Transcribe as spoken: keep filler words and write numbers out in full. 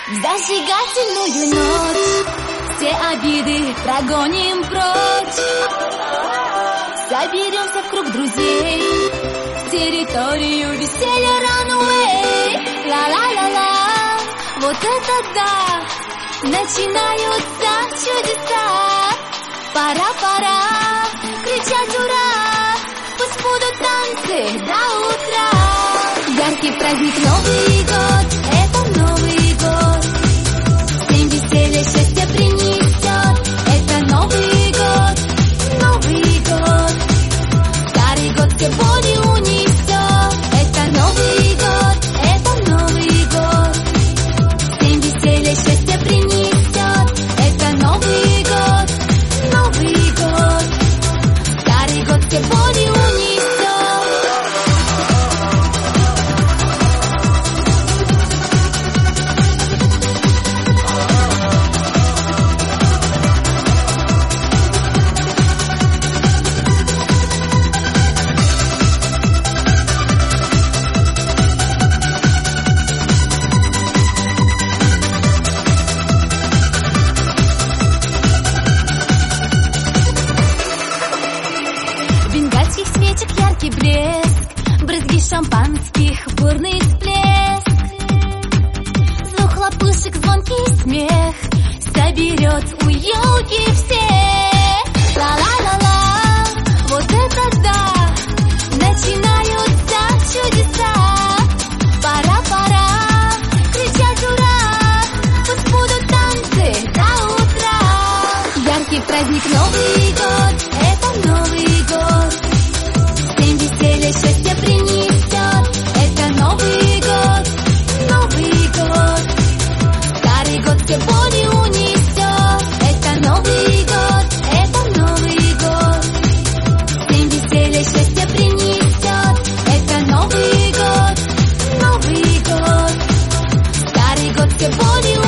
В зажигательную ночь все обиды прогоним прочь. Соберемся в круг друзей, территорию веселья runway. Ла-ла-ла-ла, вот это да, начинаются чудеса. Пора-пора кричать ура, пусть будут танцы до утра. Яркий праздник Новый год, это Новый год. Всем веселье, счастье принесет, это Новый год, Новый год. Старый год все боли унесет, это Новый год, это Новый год. Всем веселье, счастье принесет, это Новый год, Новый год. Старый год все боли унесет. Бенгальских свечек яркий блеск, брызги шампанских, бурный всплеск. Звук хлопушек, звонкий смех соберет у елки всех. Ла-ла-ла-ла, вот это да, начинаются чудеса. Пора-пора кричать ура, пусть будут танцы до утра. Яркий праздник Новый год, это Новый год. Всем веселье, счастье принесет, это Новый год, Новый год. Старый год все боли унесет, это Новый год, это Новый год. Всем веселье, счастье принесет, это Новый год, Новый год. Старый год все боли унесет.